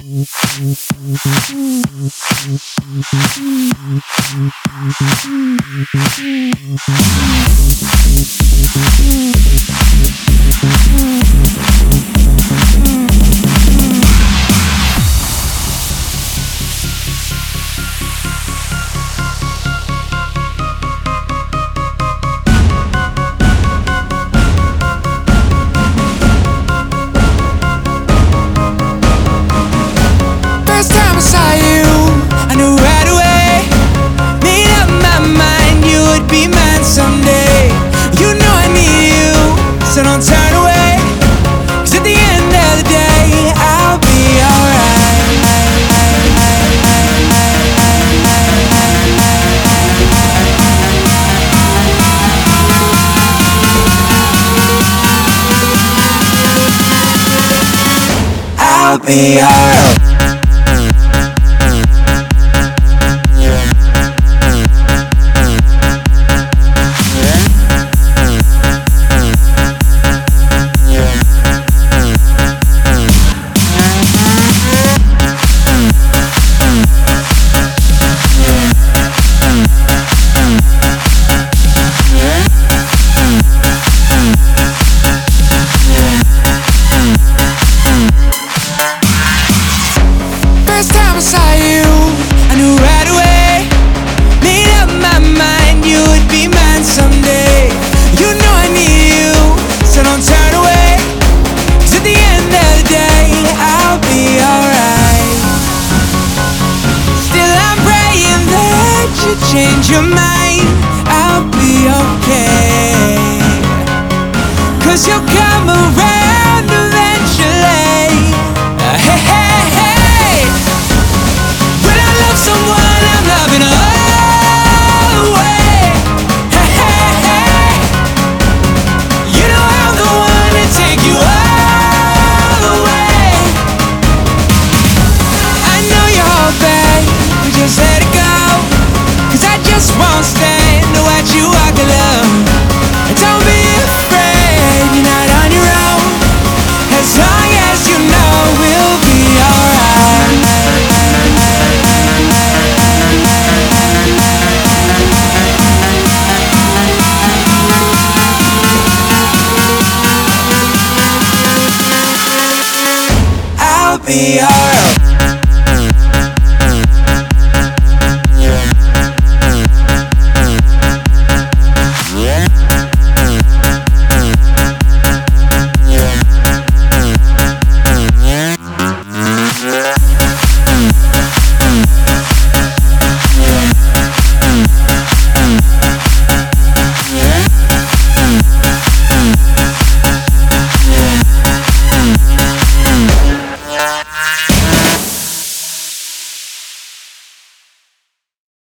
First time I saw you, I knew right away. Made up my mind you would be mine someday. You know I need you, so don't turn away. 'Cause at the end of the day, I'll be alright. I'll be alright. First time I saw you, I knew right away. Made up my mind you would be mine someday. You know I need you, so don't turn away. 'Cause at the end of the day, I'll be alright. Still I'm praying that you change your mind. I'll be okay, 'cause you'll come around eventually. Hey, hey, hey. When I love someone, I'm loving always. Hey, hey, hey. You know I'm the one to take you all the way. I know you're all bad, but just let it go. 'Cause I just won't stand to watch you walk alone. And don't be afraid, you're not on your own. As long as you know we'll be alright. I'll be alright.